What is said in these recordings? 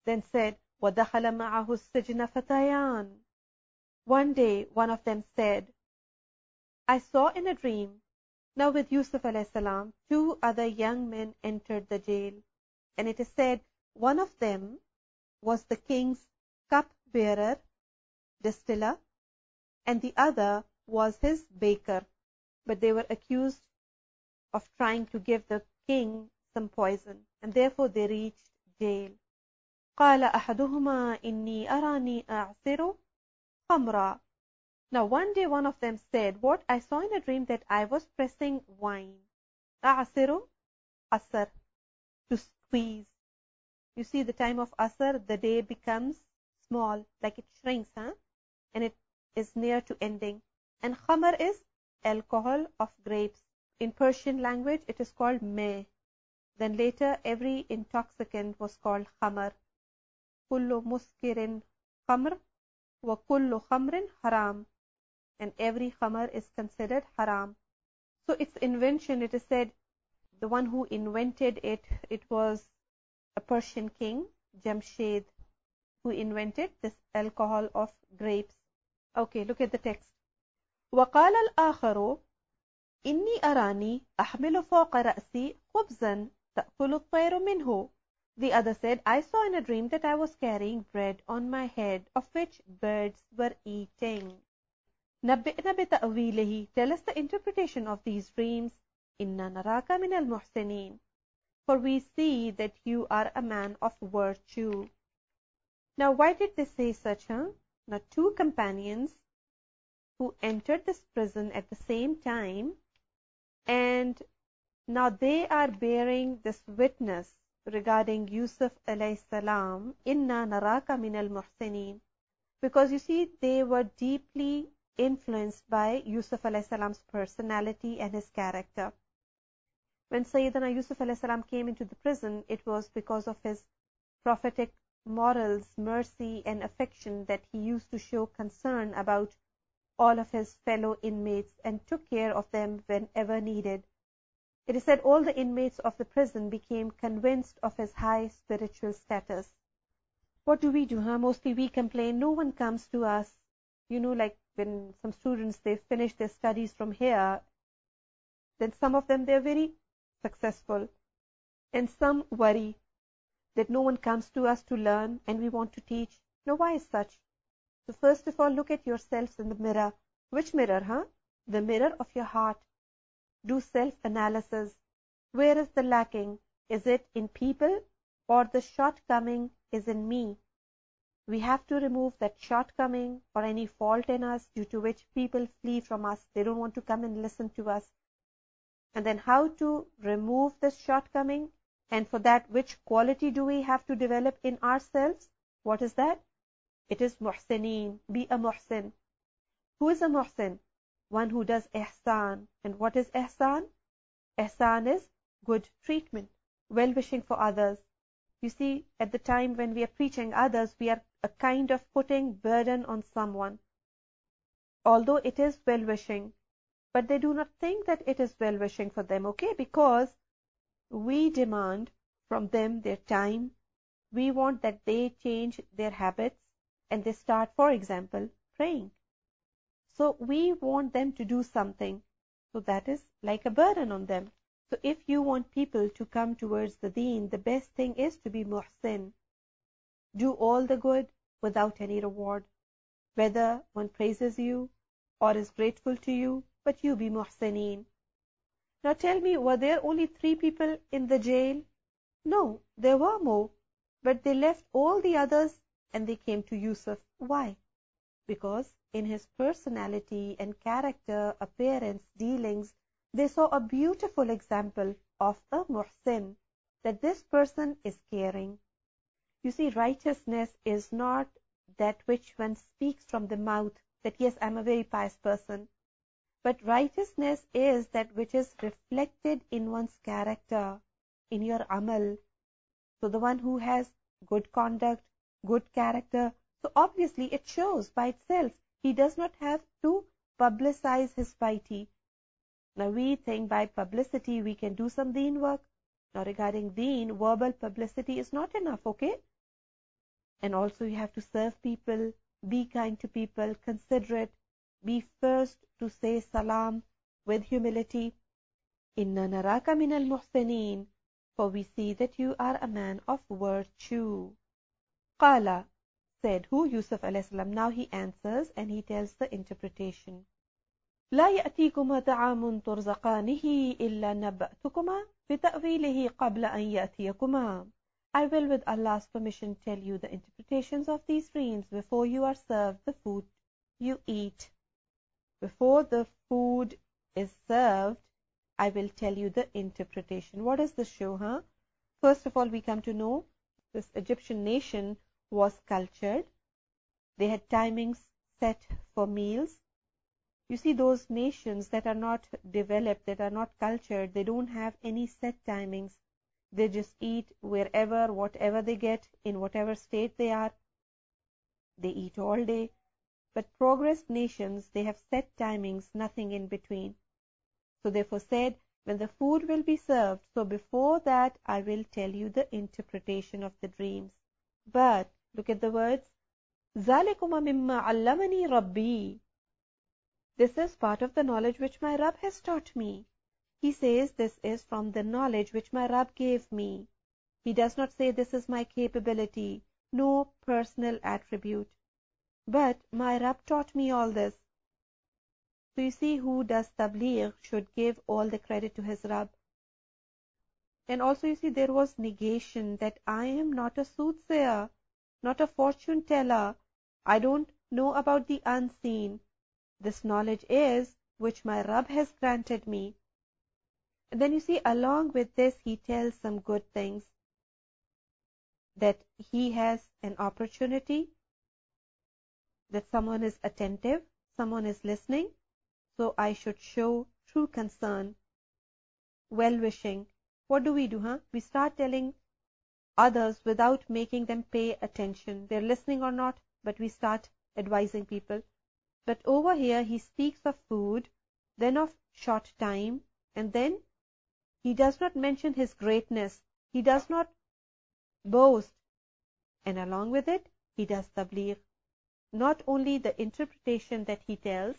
then said, وَدَخَلَ مَعَهُ السِّجْنَ فَتَيَانِ. One day, one of them said, I saw in a dream. Now with Yusuf alayhi salam, two other young men entered the jail. And it is said, one of them was the king's cup-bearer, distiller, and the other was his baker. But they were accused of trying to give the king some poison, and therefore they reached jail. قال أحدهما إني أراني أعصر خمرا. Now one day one of them said, what? I saw in a dream that I was pressing wine. أعصر, asr, to squeeze. You see, the time of asr, the day becomes small, like it shrinks, and it is near to ending. And khamar is alcohol of grapes. In Persian language, it is called meh. Then later, every intoxicant was called khamar. Kullu muskirin khamr wa kullu khamrin haram. And every khamar is considered haram. So its invention, it is said, the one who invented it, it was a Persian king, Jamshed, who invented this alcohol of grapes. Okay, look at the text. وقال الآخر إني أراني أحمل فوق رأسي خبزا تأكل الطير منه. The other said, I saw in a dream that I was carrying bread on my head, of which birds were eating. نبئنا بتأويله. Tell us the interpretation of these dreams. إنا نراك من المحسنين. For we see that you are a man of virtue. Now why did they say such? Now two companions who entered this prison at the same time, and now they are bearing this witness regarding Yusuf alayhi salam, inna naraka min al-muhsinin, because you see they were deeply influenced by Yusuf alayhi salam's personality and his character. When Sayyidina Yusuf alayhi salam came into the prison, it was because of his prophetic morals, mercy and affection that he used to show concern about all of his fellow inmates and took care of them whenever needed. It is said all the inmates of the prison became convinced of his high spiritual status. What do? Mostly we complain, no one comes to us. Like when some students, they finish their studies from here, then some of them, they're very successful. And some worry that no one comes to us to learn and we want to teach. Now, why is such? So first of all, look at yourselves in the mirror. Which mirror, The mirror of your heart. Do self-analysis. Where is the lacking? Is it in people or the shortcoming is in me? We have to remove that shortcoming or any fault in us due to which people flee from us. They don't want to come and listen to us. And then how to remove this shortcoming? And for that, which quality do we have to develop in ourselves? What is that? It is muhsineen. Be a muhsin. Who is a muhsin? One who does ihsan. And what is ihsan? Ihsan is good treatment, well-wishing for others. You see, at the time when we are preaching others, we are a kind of putting burden on someone. Although it is well-wishing, but they do not think that it is well-wishing for them, okay? Because we demand from them their time. We want that they change their habits and they start, for example, praying. So we want them to do something. So that is like a burden on them. So if you want people to come towards the deen, the best thing is to be muhsin. Do all the good without any reward. Whether one praises you or is grateful to you, but you be muhsineen. Now tell me, were there only 3 people in the jail? No, there were more. But they left all the others and they came to Yusuf. Why? Because in his personality and character, appearance, dealings, they saw a beautiful example of a muhsin, that this person is caring. You see, righteousness is not that which one speaks from the mouth, that yes, I'm a very pious person. But righteousness is that which is reflected in one's character, in your amal. So the one who has good conduct, good character, so obviously it shows by itself. He does not have to publicize his piety. Now we think by publicity we can do some deen work. Now regarding deen, verbal publicity is not enough, okay? And also you have to serve people, be kind to people, considerate, be first to say salam with humility. Inna naraka min al-muhsinin, for we see that you are a man of virtue. Qala, said who? Yusuf alayhi salam. Now he answers and he tells the interpretation. لا يأتيكما طعام ترزقانه إلا نبأتكما بتأويله قبل أن يأتيكما. I will with Allah's permission tell you the interpretations of these dreams before you are served the food you eat. Before the food is served, I will tell you the interpretation. What does this show, huh? First of all, we come to know this Egyptian nation was cultured. They had timings set for meals. You see, those nations that are not developed, that are not cultured, they don't have any set timings. They just eat wherever, whatever they get, in whatever state they are. They eat all day. But progressed nations, they have set timings, nothing in between. So therefore said, when the food will be served, so before that I will tell you the interpretation of the dreams. But look at the words, ذَلِكُمَ مِمَّا عَلَّمَنِي رَبِّي. This is part of the knowledge which my Rabb has taught me. He says this is from the knowledge which my Rabb gave me. He does not say this is my capability, no personal attribute. But my Rabb taught me all this. So you see, who does tabligh should give all the credit to his Rabb. And also you see, there was negation that I am not a soothsayer, not a fortune teller. I don't know about the unseen. This knowledge is which my Rabb has granted me. And then you see, along with this, he tells some good things. That he has an opportunity, that someone is attentive, someone is listening. So I should show true concern, well-wishing. What do? We start telling others without making them pay attention. They're listening or not, but we start advising people. But over here, he speaks of food, then of short time, and then he does not mention his greatness. He does not boast. And along with it, he does tabligh. Not only the interpretation that he tells,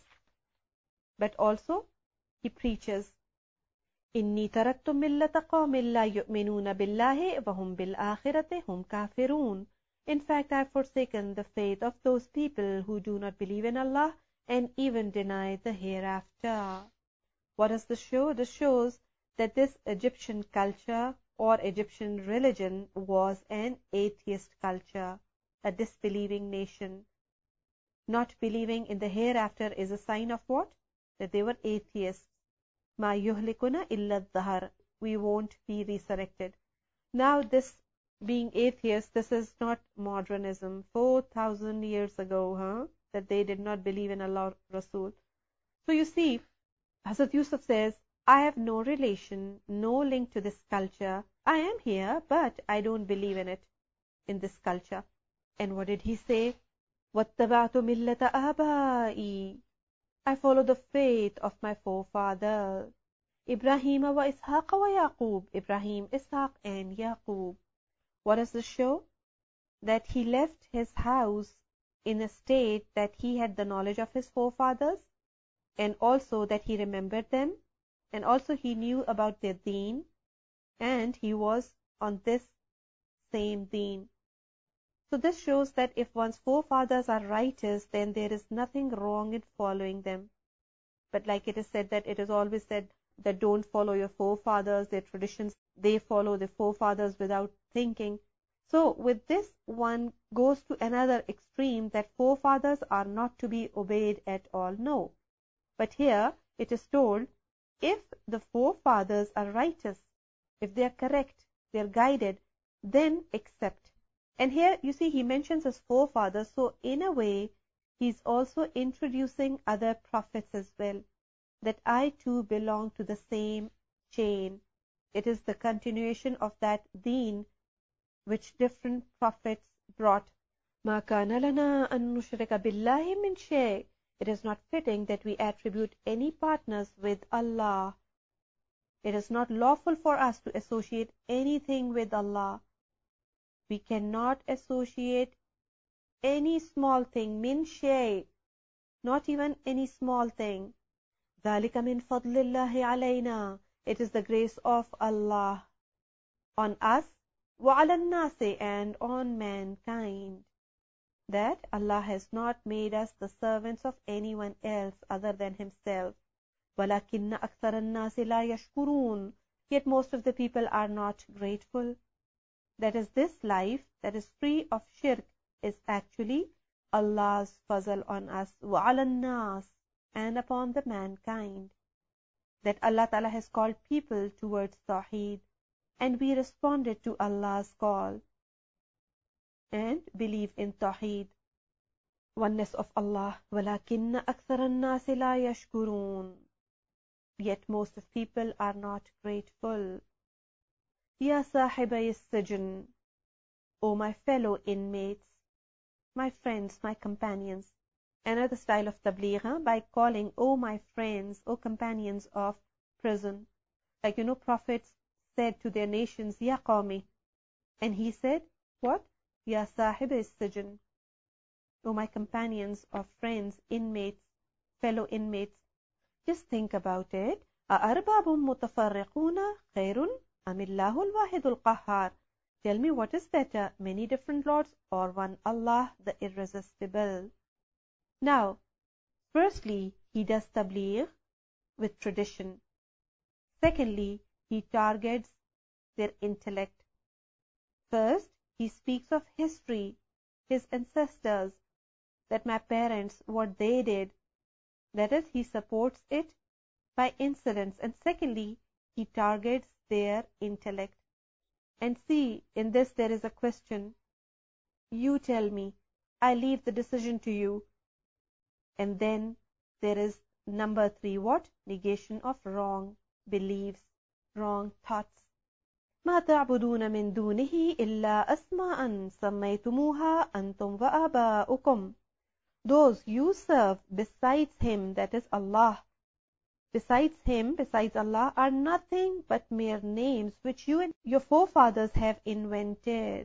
but also he preaches. إِنِّي تَرَكْتُ مِلَّةَ قَوْمٍ لَا يُؤْمِنُونَ بِاللَّهِ وَهُمْ بِالْآخِرَةِ هُمْ كَافِرُونَ. In fact, I have forsaken the faith of those people who do not believe in Allah and even deny the hereafter. What does this show? This shows that this Egyptian culture or Egyptian religion was an atheist culture, a disbelieving nation. Not believing in the hereafter is a sign of what? That they were atheists. مَا يُهْلِكُنَا إِلَّا الدَّهَرُ. We won't be resurrected. Now this being atheist, this is not modernism. 4,000 years ago, that they did not believe in Allah Rasul. So you see, Hazrat Yusuf says, I have no relation, no link to this culture. I am here, but I don't believe in it, in this culture. And what did he say? وَاتَّبَعْتُ مِلَّةَ آبَائِي. I follow the faith of my forefathers. Ibrahim wa Ishaq wa Yaqub. Ibrahim, Ishaq, and Yaqub. What does this show? That he left his house in a state that he had the knowledge of his forefathers, and also that he remembered them, and also he knew about their deen, and he was on this same deen. So this shows that if one's forefathers are righteous, then there is nothing wrong in following them. But like it is said that it is always said that don't follow your forefathers, their traditions, they follow their forefathers without thinking. So with this, one goes to another extreme that forefathers are not to be obeyed at all. No. But here it is told, if the forefathers are righteous, if they are correct, they are guided, then accept. And here you see he mentions his forefathers, so in a way he's also introducing other prophets as well, that I too belong to the same chain. It is the continuation of that deen which different prophets brought. مَا كَانَ لَنَا أَن نُشْرِكَ بِاللَّهِ مِنْ شَيْءٍ. It is not fitting that we attribute any partners with Allah. It is not lawful for us to associate anything with Allah. We cannot associate any small thing, min shay, not even any small thing. ذَلِكَ مِنْ فَضْلِ اللَّهِ عَلَيْنَا. It is the grace of Allah on us, وَعَلَى النَّاسِ, and on mankind, that Allah has not made us the servants of anyone else other than Himself. وَلَكِنَّ أَكْثَرَ النَّاسِ لَا يَشْكُرُونَ. Yet most of the people are not grateful. That is, this life that is free of shirk is actually Allah's fazl on us, وَعَلَى النَّاسِ, and upon the mankind, that Allah Ta'ala has called people towards Tawheed, and we responded to Allah's call and believe in Tawheed, oneness of Allah. وَلَكِنَّ أَكْثَرَ النَّاسِ لَا يَشْكُرُونَ. Yet most of people are not grateful. يَا صَاحِبَيِ السِّجْنِ. O my fellow inmates, my friends, my companions. Another style of tabligh, by calling, O my friends, O companions of prison. Like, prophets said to their nations, Ya qawmi. And he said, what? Ya sahib as-sijn. O my companions of friends, inmates, fellow inmates. Just think about it. أَأَرْبَابٌ مُتَفَرِّقُونَ خَيْرٌ أَمِ اللَّهُ الْوَاحِدُ الْقَهَّارُ. Tell me, what is better, many different lords or one Allah, the irresistible? Now, firstly, he does tabligh with tradition. Secondly, he targets their intellect. First, he speaks of history, his ancestors, that my parents, what they did. That is, he supports it by incidents. And secondly, he targets their intellect. And see, in this there is a question. You tell me, I leave the decision to you. And then there is number 3, what? Negation of wrong beliefs, wrong thoughts. ما تعبدون من دونه إلا أسماء سميتموها أنتم وآباؤكم. Those you serve besides Him, that is Allah, besides Him, besides Allah, are nothing but mere names which you and your forefathers have invented.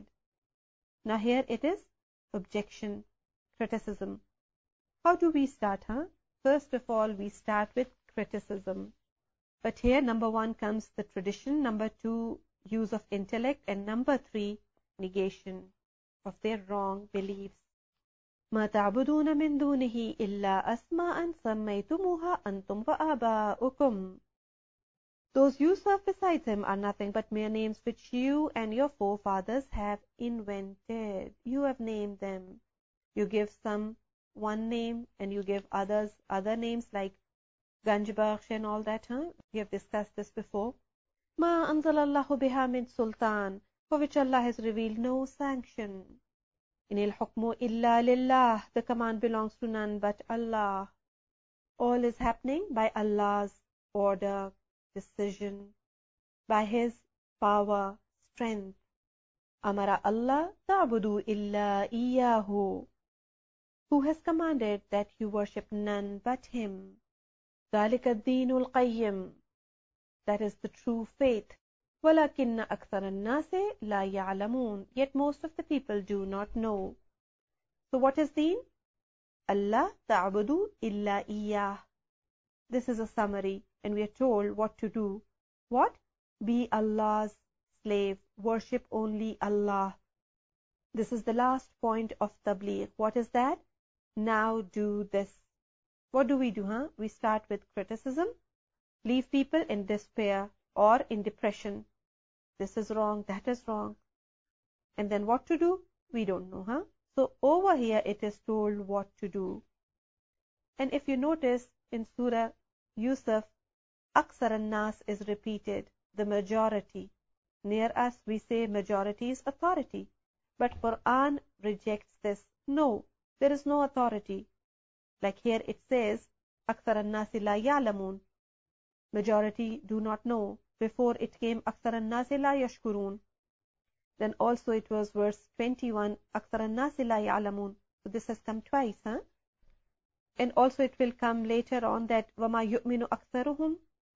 Now here it is objection, criticism. How do we start, First of all, we start with criticism. But here, number 1 comes the tradition, number 2, use of intellect, and number 3, negation of their wrong beliefs. ما تعبدون من دونه إلا أسماء سميتموها أنتم وآباؤكم. Those you serve besides Him are nothing but mere names which you and your forefathers have invented. You have named them. You give some one name and you give others other names like Ganj Bakhsh and all that. We have discussed this before. ما أنزل الله بها من سلطان, for which Allah has revealed no sanction. إن الحكم إلا لله, the command belongs to none but Allah. All is happening by Allah's order, decision, by His power, strength. Amara Allah ta'budu illa iyyahu, who has commanded that you worship none but Him. ذَلِكَ الدِّينُ الْقَيِّمُ, that is the true faith. وَلَكِنَّ أَكْثَرَ النَّاسِ لَا يَعْلَمُونَ, yet most of the people do not know. So what is deen? Allah ta'budu illa iyyah. This is a summary, and we are told what to do. What? Be Allah's slave, worship only Allah. This is the last point of tabligh. What is that? Now do this. What do? We start with criticism, leave people in despair or in depression. This is wrong, that is wrong. And then what to do? We don't know, So over here it is told what to do. And if you notice in Surah Yusuf, Aksar an-Nas is repeated, the majority. Near us we say majority is authority. But Quran rejects this. No, there is no authority. Like here it says, Aksar an-Nasi la ya'lamun. Majority do not know. Before it came Aksar an-Nasi la yashkurun. Then also it was verse 21, Aksar an-Nasi la ya'lamun. So this has come twice, And also it will come later on that وَمَا يُؤْمِنُ أَكْثَرُهُمْ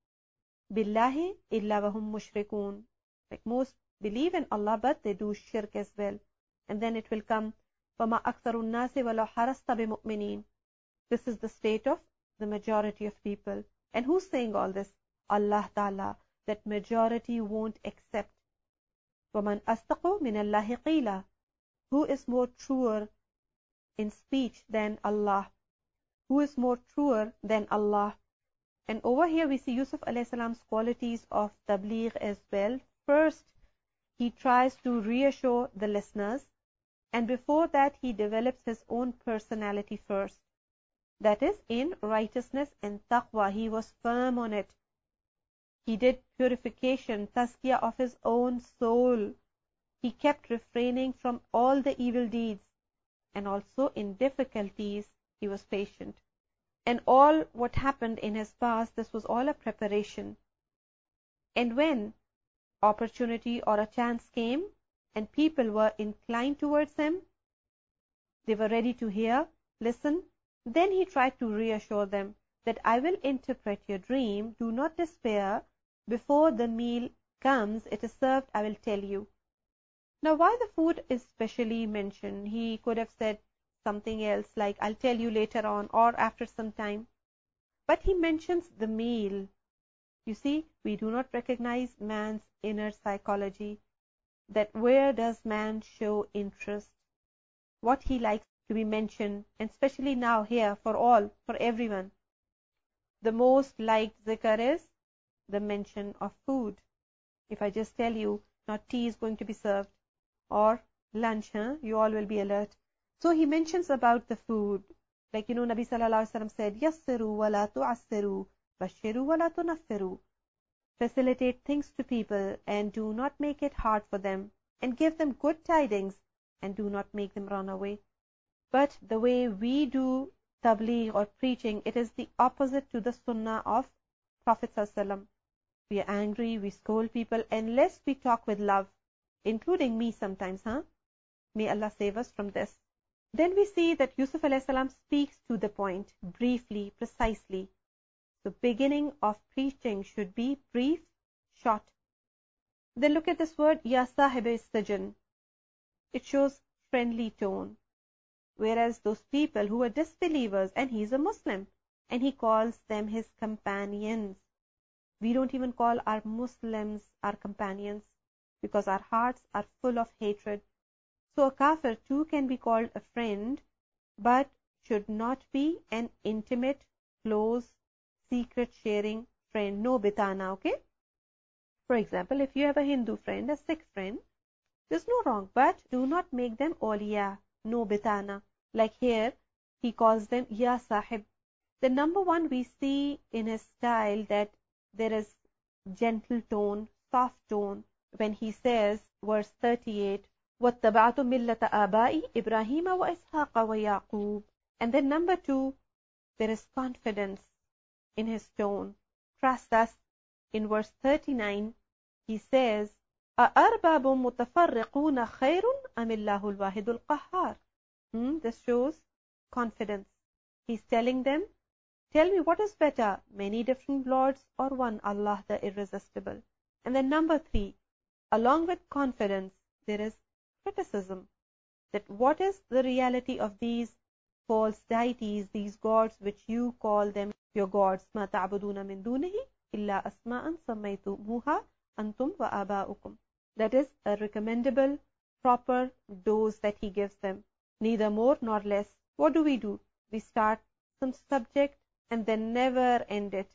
بِاللَّهِ إِلَّا وَهُمْ مُشْرِكُونَ. Like most believe in Allah, but they do shirk as well. And then it will come فَمَا أَكْثَرُ النَّاسِ وَلَوْ حَرَصْتَ بِمُؤْمِنِينَ. This is the state of the majority of people. And who's saying all this? Allah Ta'ala. That majority won't accept. وَمَنْ أَصْدَقُ مِنَ اللَّهِ قِيلًا. Who is more truer in speech than Allah? Who is more truer than Allah? And over here we see Yusuf alayhi salam's qualities of tabligh as well. First, he tries to reassure the listeners, and before that he develops his own personality first. That is, in righteousness and taqwa, he was firm on it. He did purification, tazkiyah of his own soul. He kept refraining from all the evil deeds, and also in difficulties he was patient. And all what happened in his past, this was all a preparation. And when opportunity or a chance came and people were inclined towards him, they were ready to hear, listen, then he tried to reassure them that I will interpret your dream, do not despair, before the meal comes, it is served, I will tell you. Now why the food is specially mentioned? He could have said something else like I'll tell you later on or after some time. But he mentions the meal. You see, we do not recognize man's inner psychology, that where does man show interest, what he likes to be mentioned, and especially now here for all, for everyone. The most liked zikr is the mention of food. If I just tell you, now tea is going to be served, or lunch, you all will be alert. So he mentions about the food. Like, Nabi Sallallahu Alaihi Wasallam said, Yassiru wa la tu'assiru, bashiru wa la tunaffiru. Facilitate things to people and do not make it hard for them, and give them good tidings and do not make them run away. But the way we do tabligh or preaching, it is the opposite to the sunnah of Prophet Sallallahu Alaihi Wasallam. We are angry, we scold people, unless we talk with love, including me sometimes, May Allah save us from this. Then we see that Yusuf alayhi salam speaks to the point, briefly, precisely. The beginning of preaching should be brief, short. Then look at this word, Ya sahib sajan. It shows friendly tone. Whereas those people who are disbelievers, and he's a Muslim, and he calls them his companions. We don't even call our Muslims our companions, because our hearts are full of hatred. So a kafir too can be called a friend, but should not be an intimate, close, secret sharing friend. No bitana, okay? For example, if you have a Hindu friend, a Sikh friend, there's no wrong, but do not make them awliya. No bitana. Like here, he calls them Ya Sahib. The number one, we see in his style that there is gentle tone, soft tone, when he says, verse 38, وَاتَّبَعْتُ مِلَّةَ آبَائِ إِبْرَاهِيمَ وَإِسْحَاقَ وَيَعْقُوبَ. And then number two, there is confidence in his tone. Trust us. In verse 39, he says, أَأَرْبَابٌ مُتَفَرِّقُونَ خَيْرٌ أَمِ اللَّهُ الْوَاحِدُ الْقَهَّارُ. This shows confidence. He's telling them, tell me what is better, many different lords or one Allah the irresistible. And then number three, along with confidence, there is criticism. That what is the reality of these false deities, these gods which you call them your gods? مَا تَعْبُدُونَ مِن دُونِهِ إِلَّا أَسْمَاءً سَمَّيْتُمُوهَا أَنْتُمْ وَآبَاؤُكُمْ. That is a recommendable, proper dose that he gives them. Neither more nor less. What do? We start some subject and then never end it.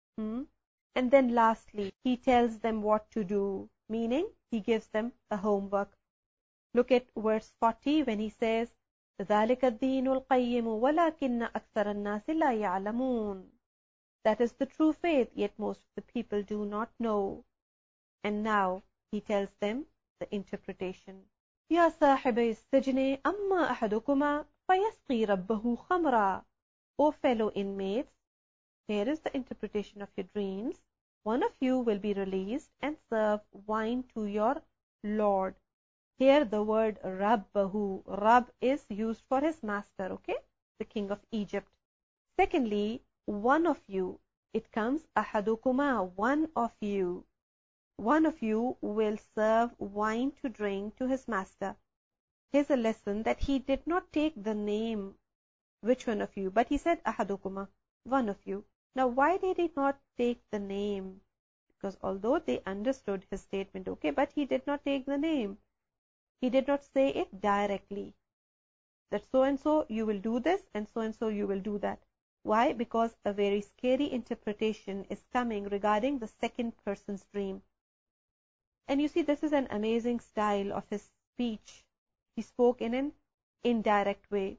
And then lastly, he tells them what to do, meaning he gives them a homework. Look at verse 40 when he says, ذَلِكَ الدِّينُ الْقَيِّمُ وَلَكِنَّ أَكْثَرَ النَّاسِ لَا يَعْلَمُونَ. That is the true faith, yet most of the people do not know. And now he tells them the interpretation. يَا صَاحِبَيِ السَّجْنِ أَمَّا أَحَدُكُمَا فَيَسْقِي رَبَّهُ خَمْرًا. O fellow inmates, here is the interpretation of your dreams. One of you will be released and serve wine to your Lord. Here the word Rabbahu, Rabb is used for his master, okay? The king of Egypt. Secondly, one of you, it comes ahadukuma, one of you. One of you will serve wine to drink to his master. here's a lesson that he did not take the name, which one of you, but he said ahadukuma, one of you. Now, why did he not take the name? Because although they understood his statement, okay, but he did not take the name. He did not say it directly. That so and so you will do this and so you will do that. Why? Because a very scary interpretation is coming regarding the second person's dream. And you see, this is an amazing style of his speech. He spoke in an indirect way.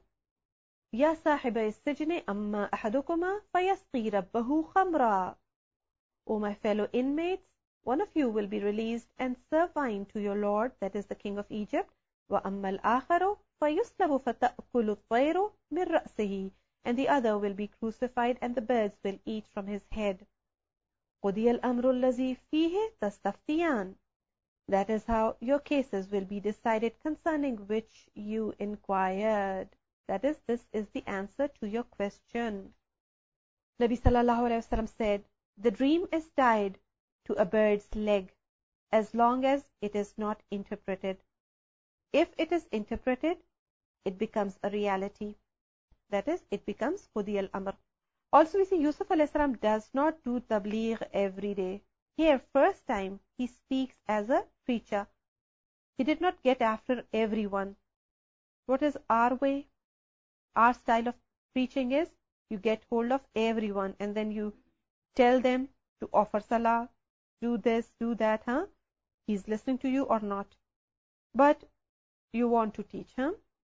يا صاحب السجن أما أحدكما فيسقي ربه خمرا. O my fellow inmates, one of you will be released and serve wine to your Lord, that is the king of Egypt. وأما الآخر فيصلب فتأكل الطير من رأسه. And the other will be crucified and the birds will eat from his head. قضي الأمر الذي فيه تستفتيان. That is how your cases will be decided concerning which you inquired. That is, this is the answer to your question. Nabi sallallahu alayhi wasallam said, the dream is tied to a bird's leg as long as it is not interpreted. If it is interpreted, it becomes a reality. That is, it becomes Qudi al-Amr. Also, we see Yusuf alayhi salam does not do tabligh every day. Here, first time, he speaks as a preacher. He did not get after everyone. What is our way? Our style of preaching is, you get hold of everyone and then you tell them to offer salah, do this, do that, huh? He's listening to you or not. But you want to teach, huh?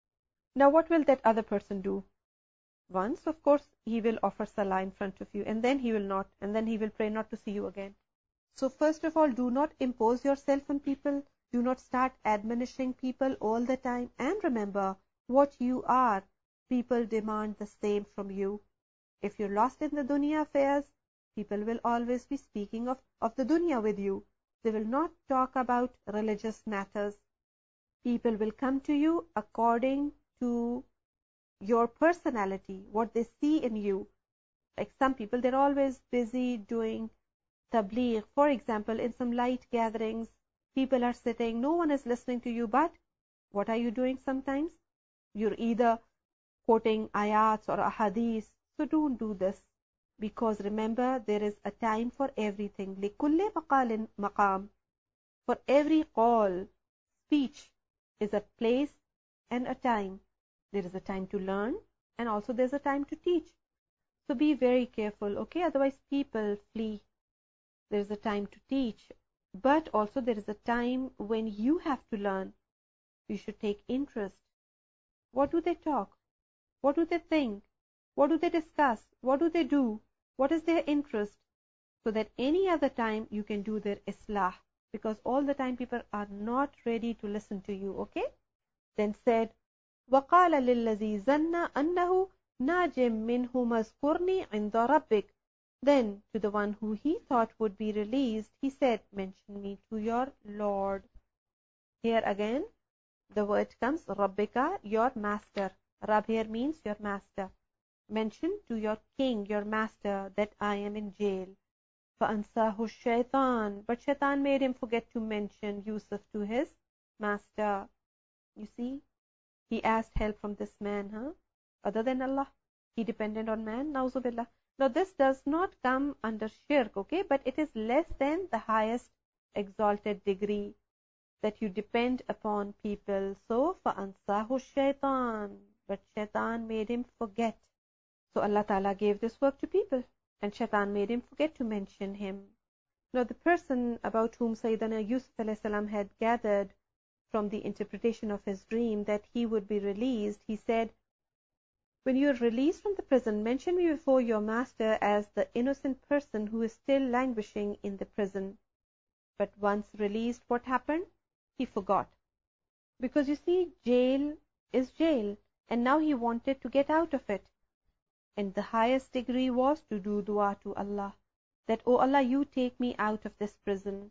Now what will that other person do? Once, of course, he will offer salah in front of you and then he will not, and then he will pray not to see you again. So first of all, do not impose yourself on people. Do not start admonishing people all the time. And remember, what you are, people demand the same from you. If you're lost in the dunya affairs, people will always be speaking of the dunya with you. They will not talk about religious matters. People will come to you according to your personality, what they see in you. Like some people, they're always busy doing tabligh. For example, in some light gatherings, people are sitting, no one is listening to you, but what are you doing sometimes? You're either quoting ayats or ahadith. So don't do this. Because remember, there is a time for everything. لِكُلِّ مَقَالٍ مَقَام. For every call, speech is a place and a time. There is a time to learn and also there's a time to teach. So be very careful, okay? Otherwise people flee. There is a time to teach, but also there is a time when you have to learn. You should take interest. What do they talk? What do they think? What do they discuss? What do they do? What is their interest? So that any other time you can do their islah. Because all the time people are not ready to listen to you, okay? Then said, وَقَالَ لِلَّذِي زَنَّ أَنَّهُ نَاجٍ مِّنْهُ مَذْكُرْنِي عِنْدَ رَبِّكَ. Then to the one who he thought would be released, he said, mention me to your Lord. Here again, the word comes, Rabbika, your master. Rab here means your master. Mention to your king, your master, that I am in jail. فَأَنْسَاهُ الشَّيْطَانِ. But shaitan made him forget to mention Yusuf to his master. You see, he asked help from this man, huh? Other than Allah, he depended on man. Nauzubillah. Now this does not come under shirk, okay? But it is less than the highest exalted degree that you depend upon people. So, فَأَنْسَاهُ الشَّيْطَانِ. But shaitan made him forget. So Allah Ta'ala gave this work to people. And shaitan made him forget to mention him. Now the person about whom Sayyidina Yusuf alayhi salam had gathered from the interpretation of his dream that he would be released, he said, when you are released from the prison, mention me before your master as the innocent person who is still languishing in the prison. But once released, what happened? He forgot. Because you see, jail is jail. And now he wanted to get out of it. And the highest degree was to do dua to Allah. That, oh Allah, you take me out of this prison.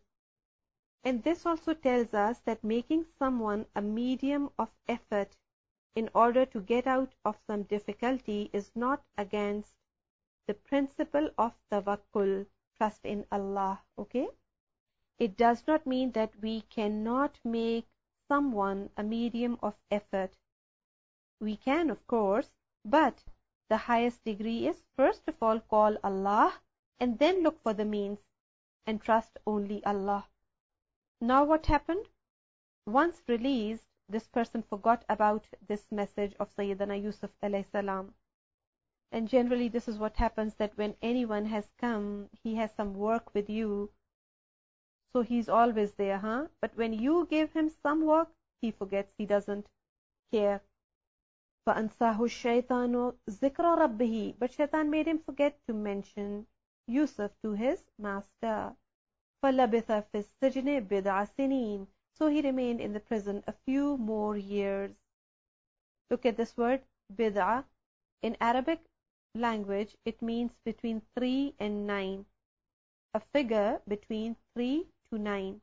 And this also tells us that making someone a medium of effort in order to get out of some difficulty is not against the principle of tawakkul, trust in Allah, okay? It does not mean that we cannot make someone a medium of effort. We can, of course, but the highest degree is first of all call Allah and then look for the means and trust only Allah. Now what happened? Once released, this person forgot about this message of Sayyidina Yusuf alayhi salam. And generally this is what happens, that when anyone has come, he has some work with you, so he's always there, huh? But when you give him some work, he forgets, he doesn't care. فَأَنْسَاهُ الشَّيْطَانُ ذِكْرَ رَبِّهِ. But shaitan made him forget to mention Yusuf to his master. فَلَبِثَ فِي السِّجْنِ بِضْعَ سِنِينَ. So he remained in the prison a few more years. Look at this word, bid'ah. In Arabic language, it means between 3 and 9. A figure between 3 to 9.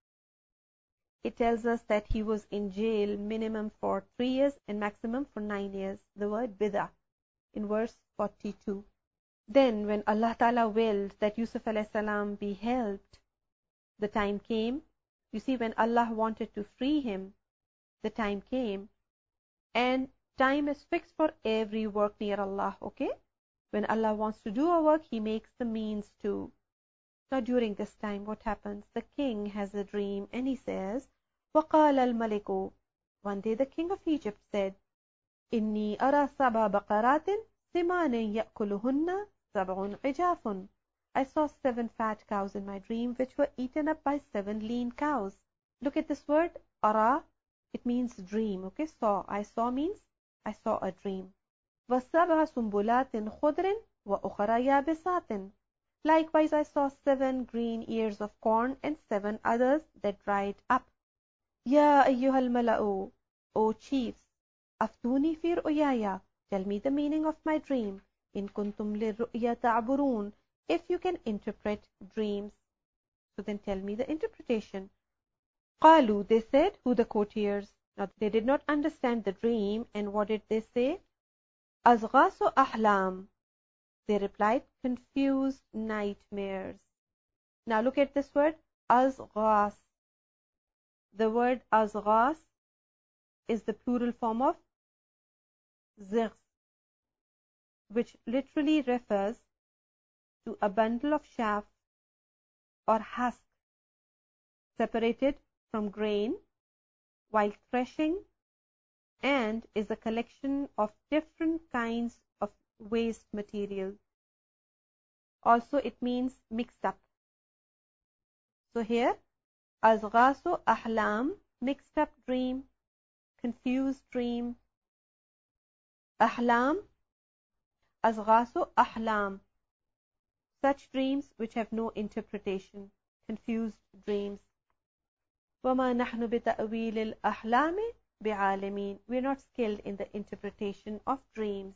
It tells us that he was in jail minimum for 3 years and maximum for 9 years. The word bid'ah in verse 42. Then when Allah Ta'ala willed that Yusuf alayhi salam be helped, the time came. You see, when Allah wanted to free him, the time came. And time is fixed for every work near Allah, okay? When Allah wants to do a work, He makes the means to. Now during this time, what happens? The king has a dream and he says, وَقَالَ الْمَلِكُ. One day the king of Egypt said, إِنِّي أَرَى سَبْعَ بَقَرَاتٍ سِمَانٍ يَأْكُلُهُنَّ سَبْعٌ عِجَافٌ. I saw 7 fat cows in my dream, which were eaten up by 7 lean cows. Look at this word, ara. It means dream, okay? Saw. I saw means I saw a dream. وَسَبْعَ سُنْبُلَاتٍ خُضْرٍ وَأُخَرَ يَابِسَاتٍ. Likewise, I saw 7 green ears of corn and 7 others that dried up. يَا أَيُّهَا الْمَلَأُ. O chiefs, أَفْتُونِي فِي رُؤْيَايَ. Tell me the meaning of my dream. إِن كُنْتُمْ لِلرُّؤْيَا تَعْبُرُونَ. If you can interpret dreams. So then tell me the interpretation. قَالُوا. They said, who the courtiers. Now they did not understand the dream, and what did they say? أَضْغَاثُ أَحْلَامٍ. They replied, confused nightmares. Now look at this word, أَضْغَاث. The word أَضْغَاث is the plural form of زِغْث, which literally refers to a bundle of chaff or husk separated from grain while threshing, and is a collection of different kinds of waste material. Also it means mixed up. So here, أَضْغَاثُ أَحْلَامٍ, mixed up dream, confused dream. أحلام, أضغاث أحلام, such dreams which have no interpretation, confused dreams. وَمَا نَحْنُ بِتَأْوِيلِ الْأَحْلَامِ بِعَالِمِينَ. We are not skilled in the interpretation of dreams.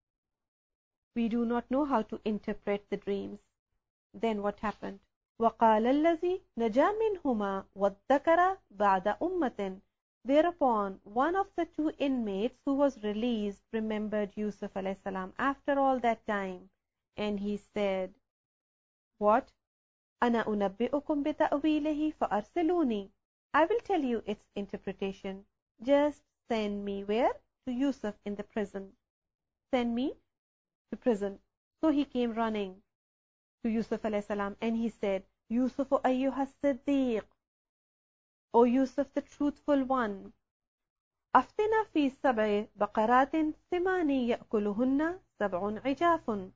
We do not know how to interpret the dreams. Then what happened? وَقَالَ الَّذِي نَجَا مِنْهُمَا وَادَّكَرَ بَعْدَ أُمَّةٍ. Thereupon one of the 2 inmates who was released remembered Yusuf alayhi salam after all that time, and he said, what? أَنَا أُنَبِّئُكُمْ بِتَأْوِيلِهِ فَأَرْسِلُونِي. I will tell you its interpretation. Just send me where? To Yusuf in the prison. Send me to prison. So he came running to Yusuf alayhi salam and he said, Yusufu ayyuha siddiq. O Yusuf, the truthful one. أفتنا في 7 بقرات ثمان يأكلهن 7 عجاف.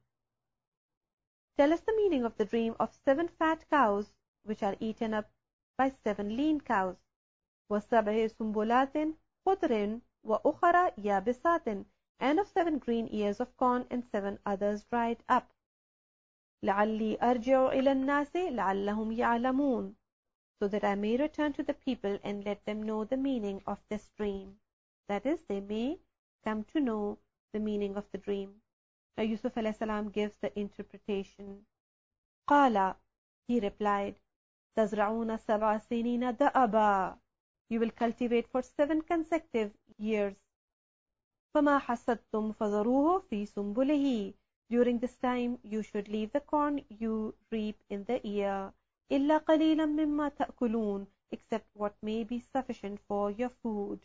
Tell us the meaning of the dream of 7 fat cows which are eaten up by 7 lean cows. وَسَبْعِ سُنْبُلَاتٍ خُضْرٍ وَأُخَرَ يَابِسَاتٍ. And of 7 green ears of corn and 7 others dried up. لَعَلِّي أَرْجِعُ إِلَى النَّاسِ لَعَلَّهُمْ يَعْلَمُونَ. So that I may return to the people and let them know the meaning of this dream. That is, they may come to know the meaning of the dream. Now Yusuf alayhi salam gives the interpretation. قَالَ. He replied, تَزْرَعُونَ 7 سِنِينَ دَأَبًا. You will cultivate for 7 consecutive years. فَمَا حَصَدْتُمْ فَذَرُوهُ فِي سُنْبُلِهِ. During this time you should leave the corn you reap in the ear. إِلَّا قَلِيلًا مِمَّا تَأْكُلُونَ. except what may be sufficient for your food.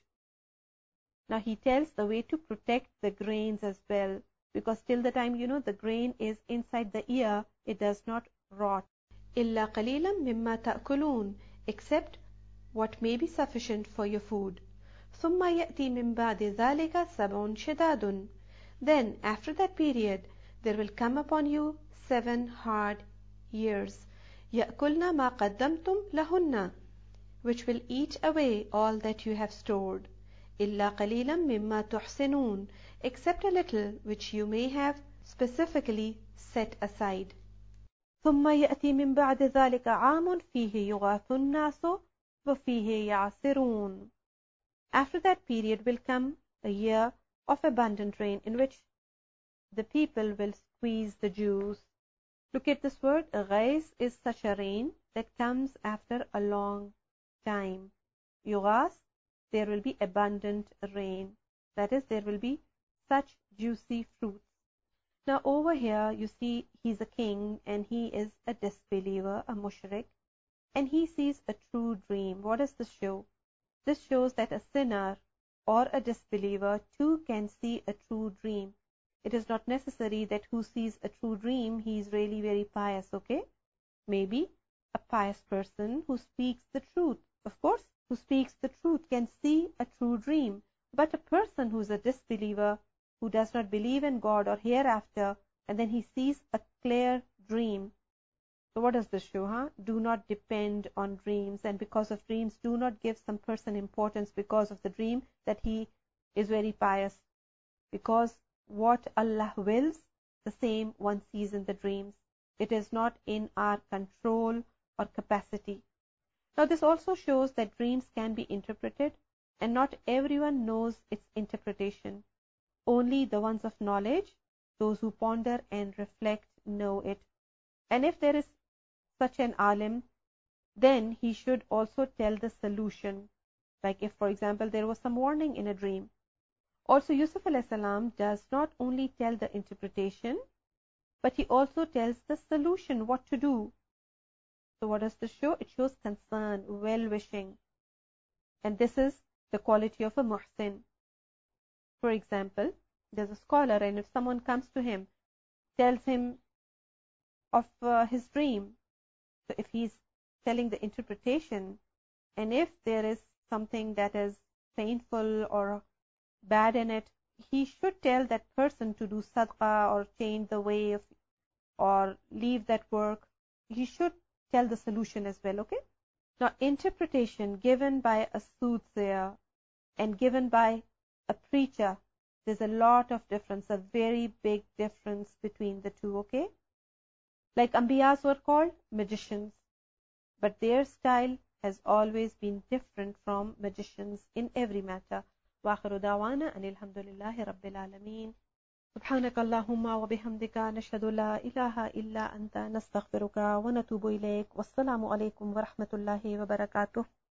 Now he tells the way to protect the grains as well, because till the time the grain is inside the ear, it does not rot. إِلَّا قَلِيلًا مِمَّا تَأْكُلُونَ, except what may be sufficient for your food. ثُمَّ يَأْتِي مِن بَعْدِ ذَلِكَ سَبْعٌ شِدَادٌ, then after that period there will come upon you 7 hard years. يَأْكُلْنَ مَا قَدَّمْتُمْ لَهُنَّ, which will eat away all that you have stored. إِلَّا قَلِيلًا مِمَّا تُحْسِنُونَ, except a little which you may have specifically set aside. ثُمَّ يَأْتِي مِن بَعْدِ ذَلِكَ عَامٌ فِيهِ يُغَاثُ النَّاسُ وَفِيهِ يَعْصِرُونَ, after that period will come a year of abundant rain in which the people will squeeze the juice. Look at this word. Ghais is such a rain that comes after a long time. Yughas, there will be abundant rain. That is, there will be such juicy fruits. Now over here you see he's a king and he is a disbeliever, a mushrik, and he sees a true dream. What does this show? This shows that a sinner or a disbeliever too can see a true dream. It is not necessary that who sees a true dream, he is really very pious, okay? Maybe a pious person who speaks the truth, of course, who speaks the truth can see a true dream. But a person who is a disbeliever, who does not believe in God or hereafter, and then he sees a clear dream. So what does this show? Do not depend on dreams, and because of dreams, do not give some person importance because of the dream that he is very pious. Because what Allah wills, the same one sees in the dreams. It is not in our control or capacity. Now this also shows that dreams can be interpreted, and not everyone knows its interpretation. Only the ones of knowledge, those who ponder and reflect, know it. And if there is such an alim, then he should also tell the solution. Like if, for example, there was some warning in a dream. Also, Yusuf alayhi salam does not only tell the interpretation, but he also tells the solution, what to do. So what does this show? It shows concern, well-wishing. And this is the quality of a muhsin. For example, there's a scholar, and if someone comes to him, tells him of his dream, so if he's telling the interpretation, and if there is something that is painful or bad in it, he should tell that person to do sadaqah or change the way of, or leave that work. He should tell the solution as well, okay? Now, interpretation given by a soothsayer and given by a preacher, there's a lot of difference, a very big difference between the two, okay? Like Ambiyas were called magicians, but their style has always been different from magicians in every matter. وآخر دعوانا أن الحمد لله رب العالمين. سبحانك اللهم وبحمدك نشهد لا إله إلا أنت نستغفرك ونتوب إليك. والسلام عليكم ورحمة الله وبركاته.